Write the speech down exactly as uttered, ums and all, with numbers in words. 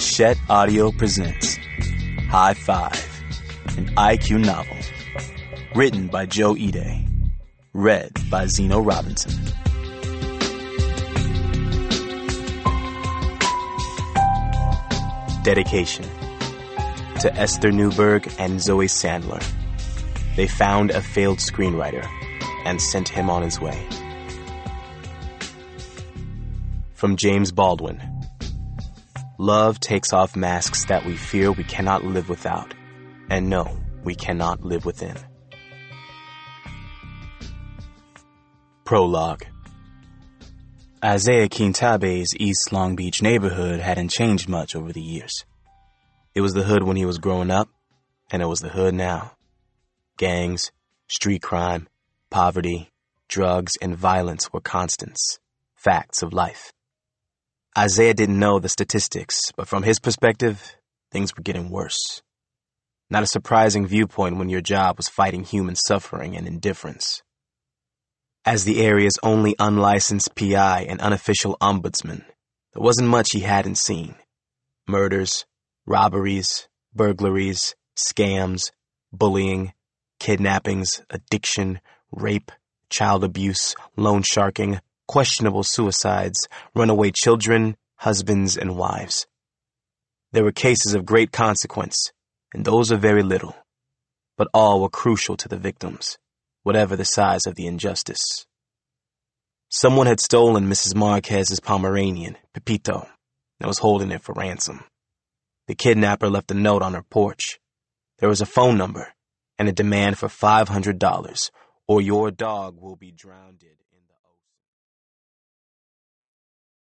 Hachette Audio presents High Five, an I Q novel. Written by Joe Ide. Read by Zeno Robinson. Dedication to Esther Newberg and Zoe Sandler. They found a failed screenwriter and sent him on his way. From James Baldwin. Love takes off masks that we fear we cannot live without, and no, we cannot live within. Prologue. Isaiah Kintabe's East Long Beach neighborhood hadn't changed much over the years. It was the hood when he was growing up, and it was the hood now. Gangs, street crime, poverty, drugs, and violence were constants, facts of life. Isaiah didn't know the statistics, but from his perspective, things were getting worse. Not a surprising viewpoint when your job was fighting human suffering and indifference. As the area's only unlicensed P I and unofficial ombudsman, there wasn't much he hadn't seen. Murders, robberies, burglaries, scams, bullying, kidnappings, addiction, rape, child abuse, loan sharking, questionable suicides, runaway children, husbands, and wives. There were cases of great consequence, and those of very little, but all were crucial to the victims, whatever the size of the injustice. Someone had stolen Missus Marquez's Pomeranian, Pepito, and was holding it for ransom. The kidnapper left a note on her porch. There was a phone number and a demand for five hundred dollars, or your dog will be drowned.